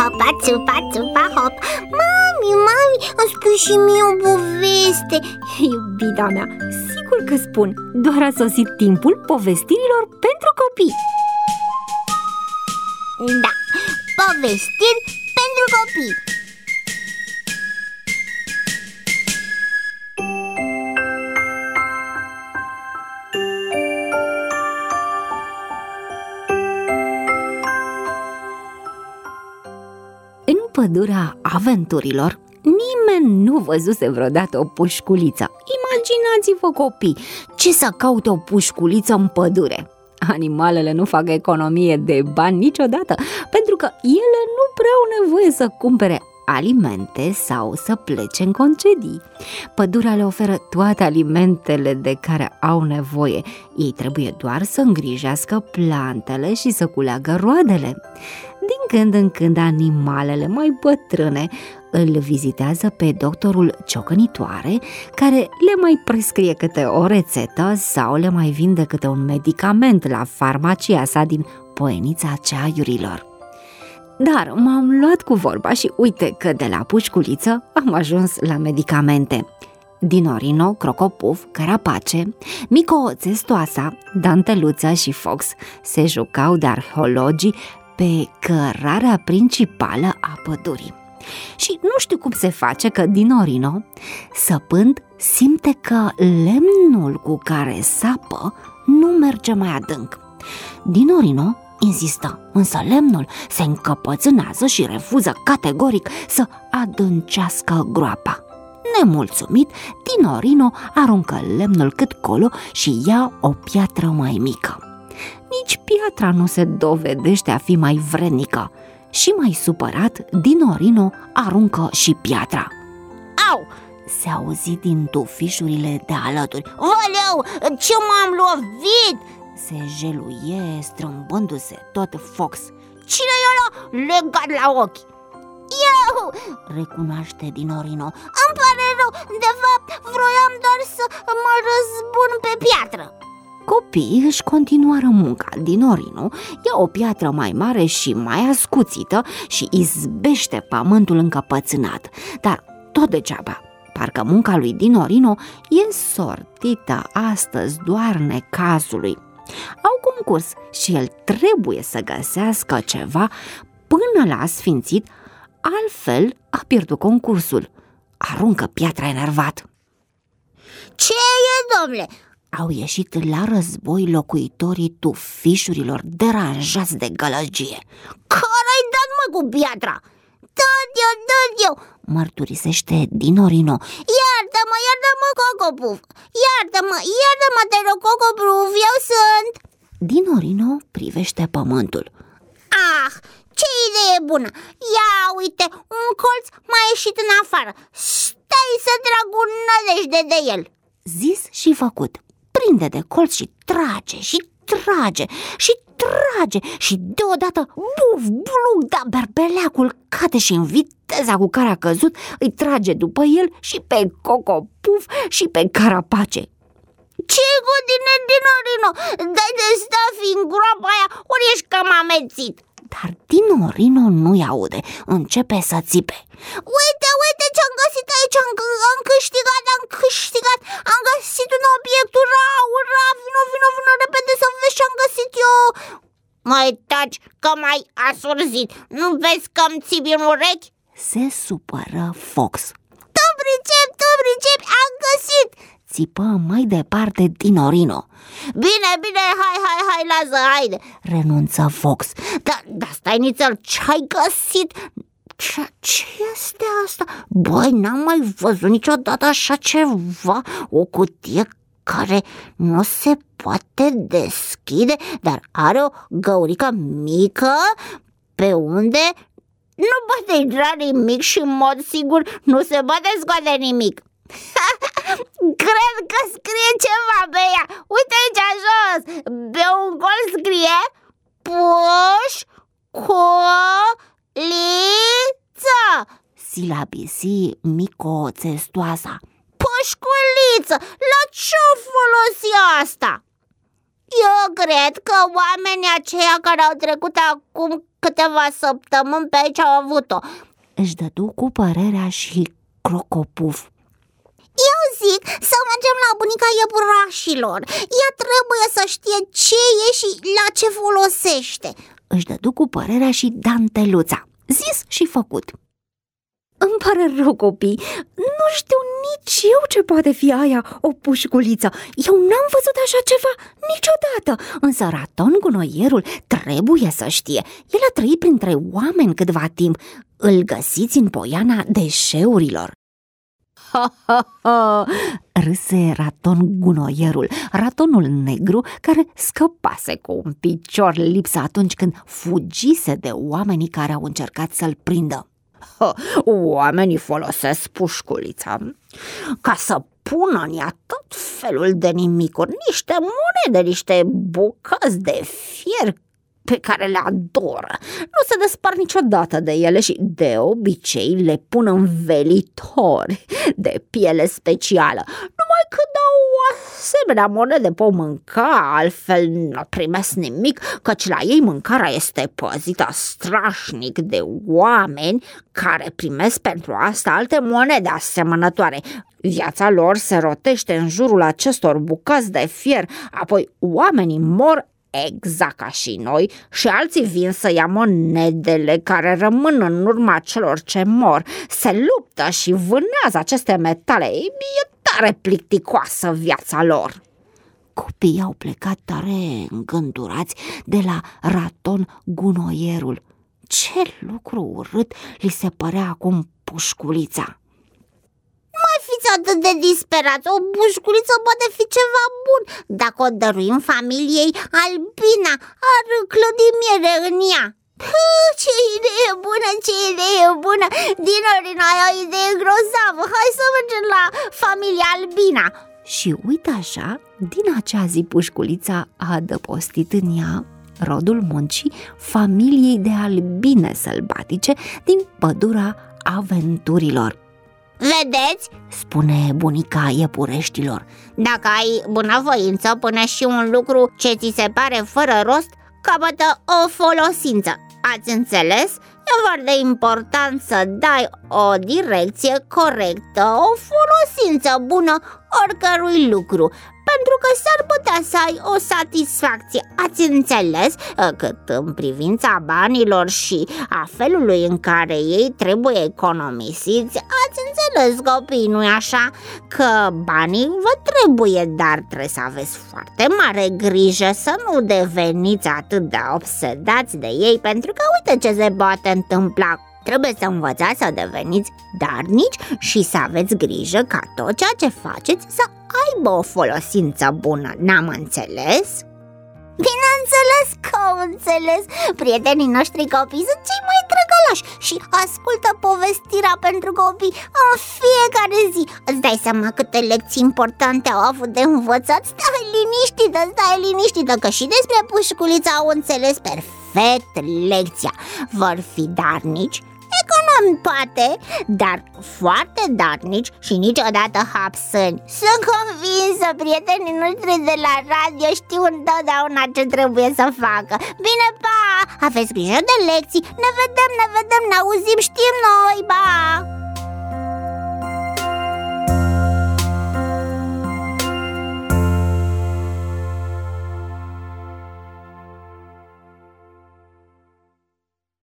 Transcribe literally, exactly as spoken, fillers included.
hopa, țupa, țupa, hop. Mami, mami, îmi spui și mie o poveste. Iubita mea, sigur că spun. Doar a sosit timpul povestirilor pentru copii. Da, povestiri pentru copii. În pădurea aventurilor, nimeni nu văzuse vreodată o pușculiță. Imaginați-vă, copii, ce să caute o pușculiță în pădure. Animalele nu fac economie de bani niciodată, pentru că ele nu prea au nevoie să cumpere alimente sau să plece în concedii. Pădurea le oferă toate alimentele de care au nevoie. Ei trebuie doar să îngrijească plantele și să culeagă roadele. Din când în când, animalele mai bătrâne îl vizitează pe doctorul ciocănitoare, care le mai prescrie câte o rețetă sau le mai vinde câte un medicament la farmacia sa din poienița ceaiurilor. Dar m-am luat cu vorba și uite că de la pușculiță am ajuns la medicamente. Dinorino, Crocopuf, Carapace, Mico Țestoasa, Danteluța și Fox se jucau de arheologii pe cărarea principală a pădurii. Și nu știu cum se face că Dinorino, săpând, simte că lemnul cu care sapă nu merge mai adânc. Dinorino insistă, însă lemnul se încăpățânează și refuză categoric să adâncească groapa. Nemulțumit, Dinorino aruncă lemnul cât colo și ia o piatră mai mică. Nici piatra nu se dovedește a fi mai vrednică și, mai supărat, Dinorino aruncă și piatra. Au! Se auzi din tufișurile de alături. Oleu, ce m-am lovit! Se jeluie, strâmbându-se tot Fox. Cine e ăla legat la ochi? Eu! Recunoaște Dinorino. Îmi pare rău, de fapt vroiam doar să mă răzbun pe piatră. Copiii își continuară munca. Dinorino ia o piatră mai mare și mai ascuțită și izbește pământul încăpățânat. Dar tot degeaba. Parcă munca lui Dinorino e sortită astăzi doar necazului. Au concurs și el trebuie să găsească ceva până la sfințit, altfel a pierdut concursul. Aruncă piatra enervat. Ce e, domnule? Au ieșit la război locuitorii tufișurilor deranjați de gălăgie. Care-i dat, mă, cu piatra? Tot eu, tot eu, mărturisește Dinorino. Iartă-mă, iartă-mă, Cocopuf. Iartă-mă, iartă-mă, te rog, Cocopuf, eu sunt. Dinorino privește pământul. Ah, ce idee bună! Ia uite, un colț m-a ieșit în afară. Stai să trag un nădejde de el. Zis și făcut. Prinde de colț și trage și trage și trage și deodată, buf, bluc, da, berbeleacul cade și în viteza cu care a căzut îi trage după el și pe Cocopuf și pe Carapace. Ce cu tine, Dinorino? Dai de stafi în groapa aia, ori ești cam amețit. Dar Dinorino nu-i aude, începe să țipe. Uite, uite ce-am găsit aici, am, am câștigat, am câștigat, am găsit un obiect, ura, ura, vino, vino, vino, repede să vezi ce-am găsit eu. Mai taci că m-ai asurzit, nu vezi că-mi țipi în urechi? Se supără Fox. Tu pricep, tu pricep, am găsit! Țipă mai departe Dinorino. Bine, bine, hai, hai, hai, lasă, haide, renunță Fox. Dar da, stai nițel, ce-ai găsit? Ce, ce este asta? Băi, n-am mai văzut niciodată așa ceva. O cutie care nu se poate deschide, dar are o găurică mică pe unde nu poate intra nimic și în mod sigur nu se poate scoate nimic. Cred că scrie ceva pe ea. Uite aici jos, pe un gol scrie pușculiță. Silabisi Mico Țestoasa. Pușculiță, la ce-o folosi asta? Eu cred că oamenii aceia care au trecut acum câteva săptămâni pe aici au avut-o. Își dădu cu părerea și Crocopuf. Eu zic să mergem la bunica iepurașilor. Ea trebuie să știe ce e și la ce folosește. Își dădu cu părerea și Danteluța. Zis și făcut. Îmi pare rău, copii, nu știu nici eu ce poate fi aia, o pușculiță. Eu n-am văzut așa ceva niciodată. Însă Raton Gunoierul trebuie să știe. El a trăit printre oameni câtva timp. Îl găsiți în poiana deșeurilor. Ha, ha, ha! Râse Raton Gunoierul, ratonul negru care scăpase cu un picior lipsă atunci când fugise de oamenii care au încercat să-l prindă. Oamenii folosesc pușculița ca să pună în ea tot felul de nimicuri, niște monede, niște bucăți de fier pe care le adoră. Nu se despart niciodată de ele și de obicei le pun în velitori de piele specială. Numai când au asemenea monede pot mânca, altfel nu primesc nimic, căci la ei mâncarea este păzită strașnic de oameni care primesc pentru asta alte monede asemănătoare. Viața lor se rotește în jurul acestor bucăți de fier, apoi oamenii mor exact ca și noi și alții vin să ia monedele care rămân în urma celor ce mor. Se luptă și vânează aceste metale. E tare plicticoasă viața lor. Copiii au plecat tare îngândurați de la Raton Gunoierul. Ce lucru urât li se părea acum pușculița. Mai fiți atât de disperați, o pușculiță poate fi ceva bun. Dacă o dăruim familiei Albina, ar clădi miere în ea. Puh, ce idee bună, ce idee bună! Dinărin, ai o idee grozavă. Hai să mergem la familia Albina. Și uite așa, din acea zi pușculița a adăpostit în ea rodul muncii familiei de albine sălbatice din pădura Aventurilor. Vedeți, spune bunica iepureștilor, dacă ai bunăvoință până și un lucru ce ți se pare fără rost capătă o folosință. Ați înțeles? E foarte important să dai o direcție corectă, o folosință bună oricărui lucru, pentru că s-ar putea să ai o satisfacție. Ați înțeles? Cât în privința banilor și a felului în care ei trebuie economisiți, ați înțeles, copii, nu-i așa? Că banii vă trebuie, dar trebuie să aveți foarte mare grijă să nu deveniți atât de obsedați de ei, pentru că uite ce se poate întâmpla. Trebuie să învățați să deveniți darnici și să aveți grijă ca tot ceea ce faceți să aibă o folosință bună. N-am înțeles? Bineînțeles că au înțeles. Prietenii noștri copii sunt cei mai drăgălași și ascultă povestirea pentru copii în fiecare zi. Îți dai seama câte lecții importante au avut de învățat? Stai liniștită, stai liniștită, că și despre pușculița au înțeles perfect lecția. Vor fi darnici, economi poate, dar foarte darnici și niciodată hapsâni. Sunt convinsă, prietenii noștri de la radio știu întotdeauna ce trebuie să facă. Bine, pa! Aveți grijă de lecții, ne vedem, ne vedem, ne auzim, știm noi, pa!